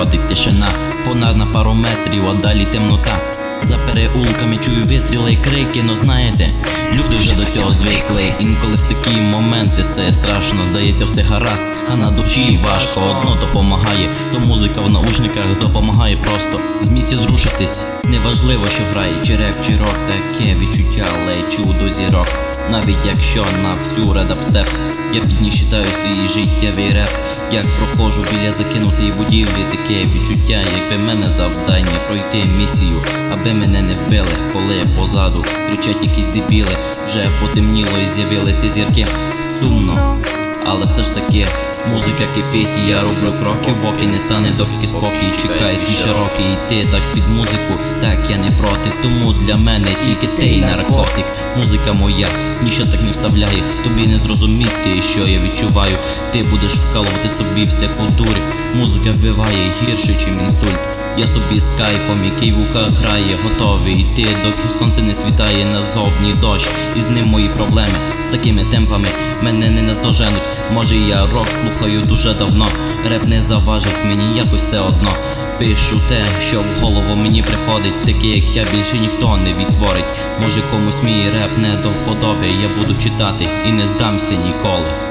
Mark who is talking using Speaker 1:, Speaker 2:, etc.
Speaker 1: бродить тишина, фонар на пару метрів, а далі темнота. За переулками чую вистріли і крики, но знаєте, люди вже до цього звикли. Інколи в такі моменти стає страшно, здається все гаразд, а на душі важко. Одно допомагає, то музика в наушниках допомагає просто з місця зрушитись. Неважливо, що грає, чи реп, чи рок, таке відчуття лечу до зірок. Навіть якщо на всю редапстеп, я підніс читаю свій життєвий реп. Як проходжу біля закинутої будівлі, таке відчуття, якби мене завдання пройти місію, аби мене не вбили, коли позаду кричать якісь дебіли. Вже потемніло і з'явилися зірки. Сумно, але все ж таки музика кипить, і я роблю кроки, поки не стане доки спокій. Чекаю свій роки, і ти так під музику, так я не проти. Тому для мене тільки ти й наркотик. Музика моя, ніщо так не вставляє, тобі не зрозуміти, що я відчуваю. Ти будеш вкалувати собі всяку дурь. Музика вбиває гірше, чим інсульт. Я собі з кайфом, який в ухах грає, готовий йти, доки сонце не світає назовні дощ. І з ним мої проблеми, з такими темпами мене не наздоженуть. Може я рок слухаю дуже давно, реп не заважить мені якось все одно. Пишу те, що в голову мені приходить, таке як я більше ніхто не відтворить. Може комусь мій реп не до вподоби, я буду читати і не здамся ніколи.